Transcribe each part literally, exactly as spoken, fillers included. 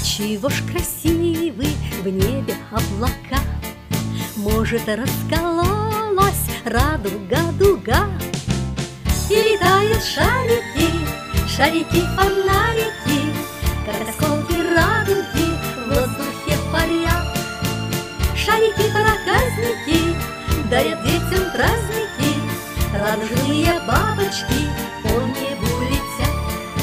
Чего ж красивы в небе облака? Может, раскололась радуга-дуга, и летают шарики, шарики-фонарики, как осколки радуги в воздухе парят. Шарики-проказники дарят детям праздники, радужные бабочки по небу летят.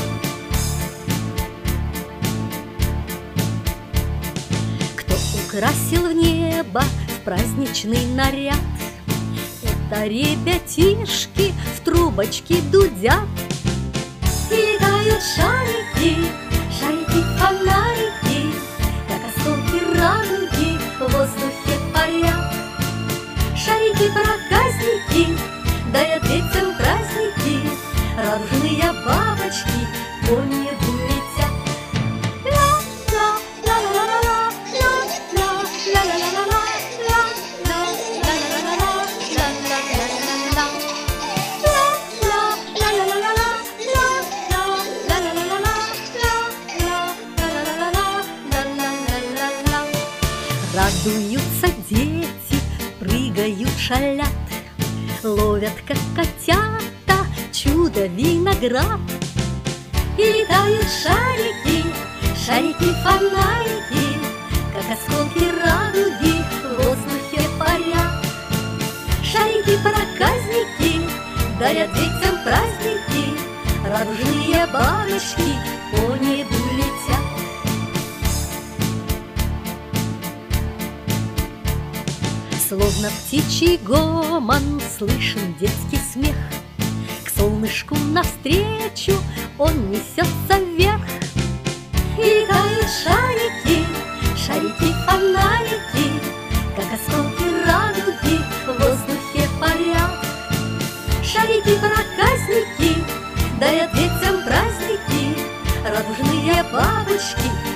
Кто украсил в небо в праздничный наряд? Это ребятишки в трубочки дудят. И летают шарики, шарики-фонарики, как осколки радуги в воздухе парят. Шарики-проказники дарят детям праздники, радужные бабочки по небу летят. Радуются дети, прыгают, шалят, ловят, как котята, чудо-виноград. И летают шарики, шарики-фонарики, как осколки радуги в воздухе парят. Шарики-проказники дарят детям праздники, радужные бабочки по небу летят. Словно птичий гомон слышен детский смех, к солнышку навстречу он несется вверх. И летают шарики, шарики-фонарики, как осколки радуги в воздухе парят. Шарики-проказники дарят детям праздники, радужные бабочки